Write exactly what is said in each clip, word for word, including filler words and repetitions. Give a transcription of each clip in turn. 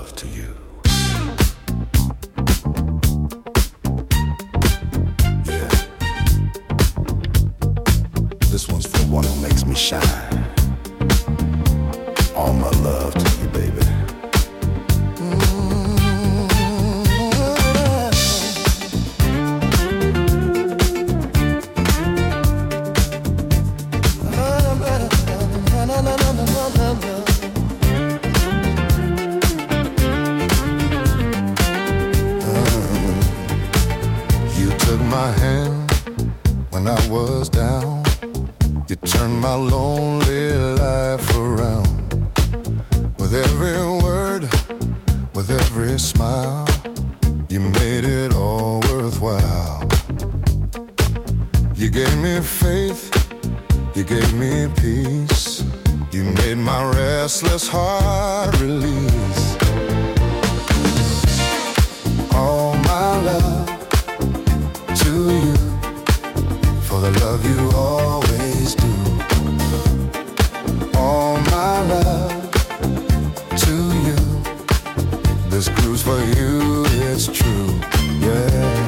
love to you. Yeah. This one's for the one who makes me shine. All my love to you, baby. My hand when I was down, you turned my lonely life around. With every word, with every smile, you made it all worthwhile. You gave me faith, you gave me peace, you made my restless heart release. All my love to you, for the love you always do. All my love to you, this groove's for you, it's true, yeah.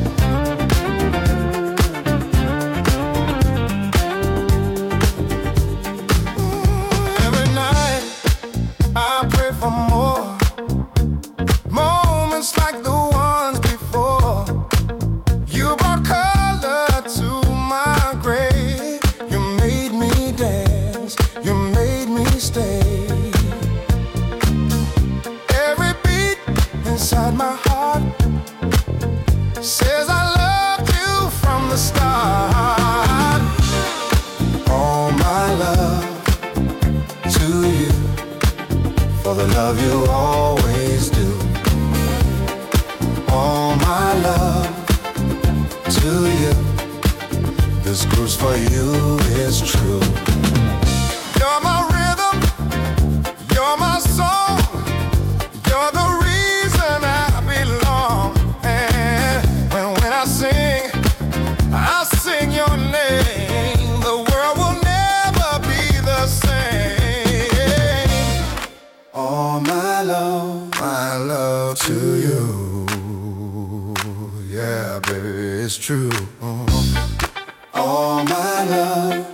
Every night I pray for more moments like the ones before. You brought color to my gray. You made me dance, you made me stay. Every beat inside my heart says I loved you from the start. All my love to you, for the love you always do. All my love to you, this groove's for you, it's true. You're my rhythm, you're my song, you're the reason I belong. And when, when I sing, I sing your name. The world will never be the same. All my love, my love to you. Yeah, baby, it's true. Uh-huh. All my love